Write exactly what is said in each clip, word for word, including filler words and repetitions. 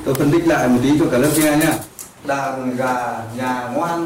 Tôi phân tích lại một tí cho cả lớp nghe nhá. Đàn gà nhà ngoan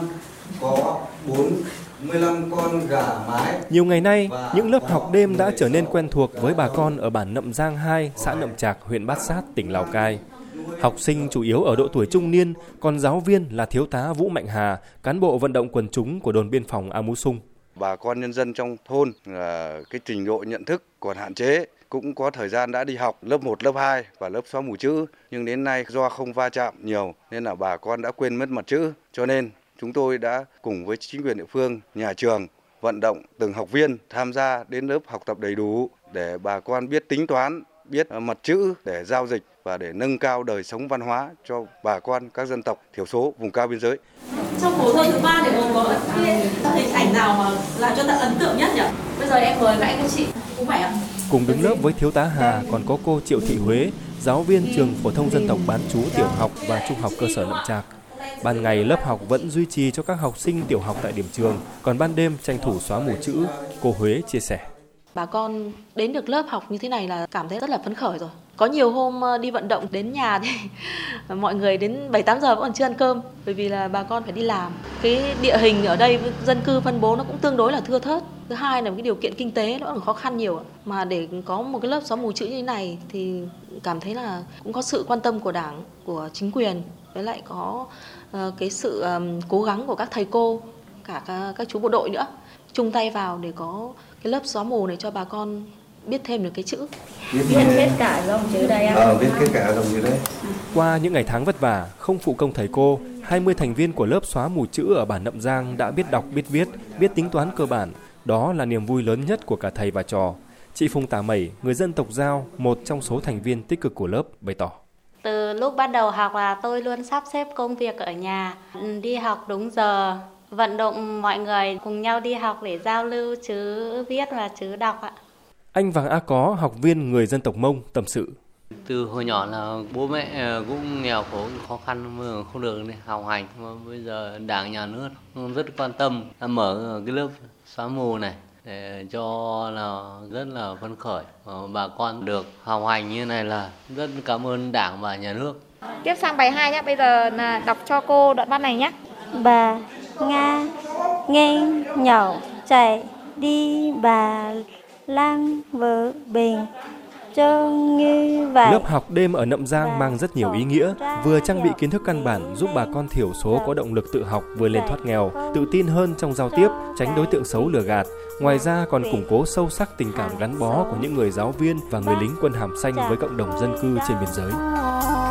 có bốn mươi lăm con gà mái. Nhiều ngày nay, những lớp học đêm đã trở nên quen thuộc với bà con ở bản Nậm Giang hai, xã Nậm Trạc, huyện Bát Sát, tỉnh Lào Cai. Học sinh chủ yếu ở độ tuổi trung niên, còn giáo viên là thiếu tá Vũ Mạnh Hà, cán bộ vận động quần chúng của đồn biên phòng A Mú Xung. Bà con nhân dân trong thôn là cái trình độ nhận thức còn hạn chế, cũng có thời gian đã đi học lớp một, lớp hai và lớp xóa mù chữ, nhưng đến nay do không va chạm nhiều nên là bà con đã quên mất mặt chữ. Cho nên chúng tôi đã cùng với chính quyền địa phương, nhà trường vận động từng học viên tham gia đến lớp học tập đầy đủ để bà con biết tính toán, biết mặt chữ để giao dịch và để nâng cao đời sống văn hóa cho bà con các dân tộc thiểu số vùng cao biên giới. Trong vở thơ thứ ba thì gồm có hình ảnh nào mà làm cho ta ấn tượng nhất nhỉ? Bây giờ em mời các anh các chị cũng phải ạ. Cùng đứng lớp với thiếu tá Hà còn có cô Triệu Thị Huế, giáo viên trường phổ thông dân tộc bán trú tiểu học và trung học cơ sở Nậm Trạc. Ban ngày lớp học vẫn duy trì cho các học sinh tiểu học tại điểm trường, còn ban đêm tranh thủ xóa mù chữ, cô Huế chia sẻ. Bà con đến được lớp học như thế này là cảm thấy rất là phấn khởi rồi. Có nhiều hôm đi vận động đến nhà thì mọi người đến bảy tám giờ vẫn còn chưa ăn cơm, bởi vì là bà con phải đi làm. Cái địa hình ở đây dân cư phân bố nó cũng tương đối là thưa thớt. Thứ hai là cái điều kiện kinh tế nó còn khó khăn nhiều. Mà để có một cái lớp xóa mù chữ như thế này thì cảm thấy là cũng có sự quan tâm của Đảng, của chính quyền, với lại có uh, cái sự um, cố gắng của các thầy cô, cả các, các chú bộ đội nữa, chung tay vào để có cái lớp xóa mù này cho bà con biết thêm được cái chữ. Biết hết cả dòng chữ đây ạ. Ờ, biết hết cả dòng chữ đấy. Qua những ngày tháng vất vả, không phụ công thầy cô, hai mươi thành viên của lớp xóa mù chữ ở bản Nậm Giang đã biết đọc, biết viết, biết tính toán cơ bản. Đó là niềm vui lớn nhất của cả thầy và trò. Chị Phùng Tả Mẩy, người dân tộc Dao, một trong số thành viên tích cực của lớp, bày tỏ. Từ lúc bắt đầu học là tôi luôn sắp xếp công việc ở nhà, đi học đúng giờ, vận động mọi người cùng nhau đi học để giao lưu chữ viết và chữ đọc ạ. Anh Vàng A Có, học viên người dân tộc Mông, tâm sự. Từ hồi nhỏ là bố mẹ cũng nghèo khổ, khó khăn, không được đi học hành. Mà bây giờ Đảng, Nhà nước rất quan tâm, mở cái lớp xóa mù này để cho là rất là phấn khởi. Bà con được học hành như này là rất cảm ơn Đảng và Nhà nước. Tiếp sang bài hai nhé, bây giờ là đọc cho cô đoạn văn này nhé. Bà Nga nghênh nhậu chạy đi bà lang vợ bình trông như vậy. Lớp học đêm ở Nậm Giang mang rất nhiều ý nghĩa, vừa trang bị kiến thức căn bản giúp bà con thiểu số có động lực tự học, vươn lên thoát nghèo, tự tin hơn trong giao tiếp, tránh đối tượng xấu lừa gạt. Ngoài ra còn củng cố sâu sắc tình cảm gắn bó của những người giáo viên và người lính quân hàm xanh với cộng đồng dân cư trên biên giới.